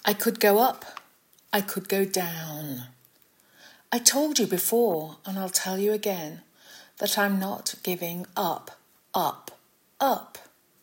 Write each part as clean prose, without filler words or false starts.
I could go up, I could go down. I told you before, and I'll tell you again, that I'm not giving up, up, up.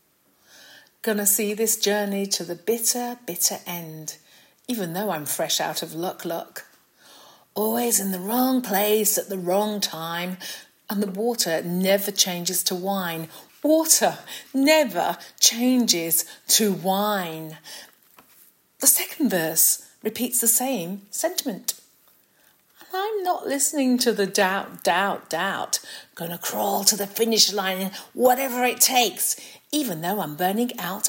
Gonna see this journey to the bitter, bitter end, even though I'm fresh out of luck. Always in the wrong place at the wrong time, and the water never changes to wine. Water never changes to wine. The second verse repeats the same sentiment. And I'm not listening to the doubt. Gonna crawl to the finish line, whatever it takes, even though I'm burning out.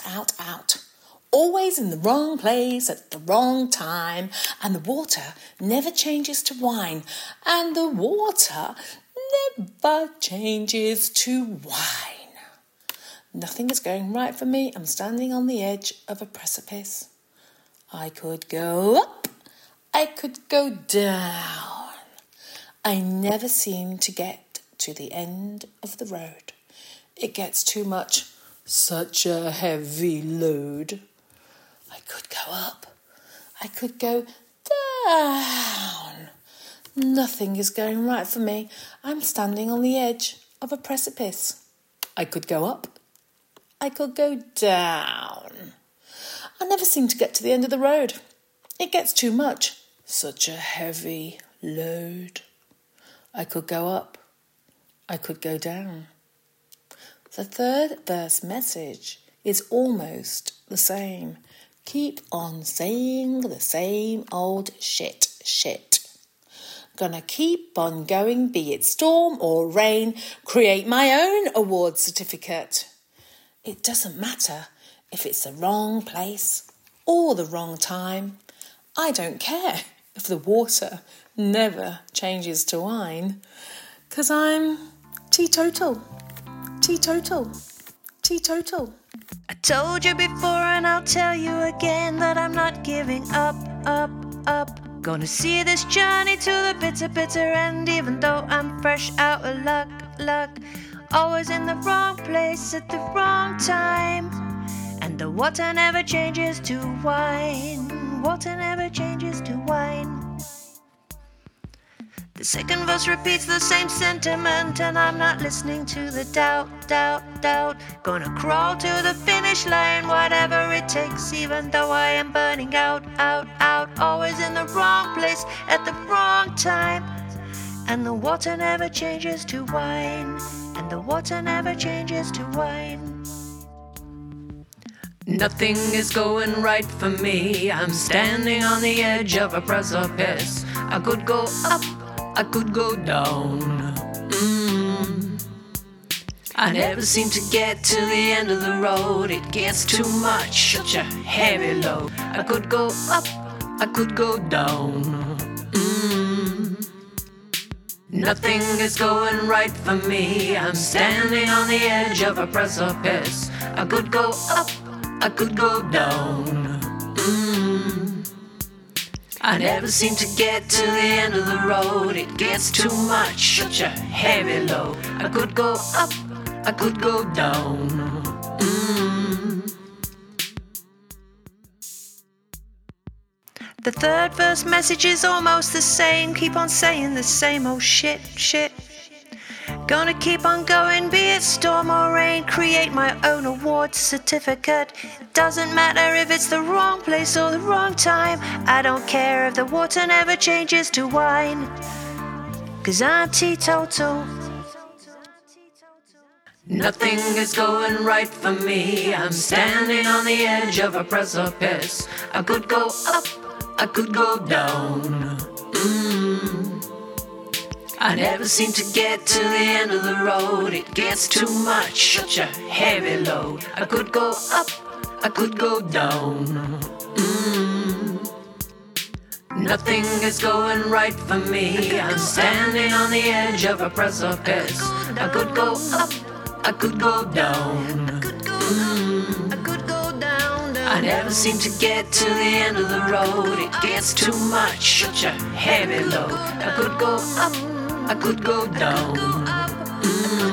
Always in the wrong place at the wrong time, and the water never changes to wine, and the water never changes to wine. Nothing is going right for me. I'm standing on the edge of a precipice. I could go up, I could go down. I never seem to get to the end of the road. It gets too much, such a heavy load. I could go up, I could go down. Nothing is going right for me. I'm standing on the edge of a precipice. I could go up, I could go down. I never seem to get to the end of the road. It gets too much, such a heavy load. I could go up, I could go down. The third verse message is almost the same. Keep on saying the same old shit. Gonna keep on going, be it storm or rain, create my own award certificate. It doesn't matter if it's the wrong place or the wrong time. I don't care if the water never changes to wine, 'cause I'm teetotal. I told you before and I'll tell you again that I'm not giving up. Gonna see this journey to the bitter, bitter end, even though I'm fresh out of luck. Always in the wrong place at the wrong time, and the water never changes to wine. Water never changes to wine. The second verse repeats the same sentiment, and I'm not listening to the doubt. Gonna crawl to the finish line, whatever it takes, even though I am burning out. Always in the wrong place at the wrong time, and the water never changes to wine. And the water never changes to wine. Nothing is going right for me. I'm standing on the edge of a precipice. I could go up, I could go down. I never seem to get to the end of the road. It gets too much, such a heavy load. I could go up, I could go down. Nothing is going right for me. I'm standing on the edge of a precipice. I could go up, I could go down. I never seem to get to the end of the road. It gets too much, such a heavy load. I could go up, I could go down. The third verse message is almost the same. Keep on saying the same old shit. Gonna keep on going, be it storm or rain, create my own award certificate. Doesn't matter if it's the wrong place or the wrong time. I don't care if the water never changes to wine, 'cause I'm teetotal. Nothing is going right for me. I'm standing on the edge of a precipice. I could go up, I could go down. I never seem to get to the end of the road. It gets too much, such a heavy load. I could go up, I could go down. Nothing is going right for me. I'm standing on the edge of a precipice. I could go up, I could go down. I could go down. I never seem to get to the end of the road. It gets too much, such a heavy load. I could go up, I could go down.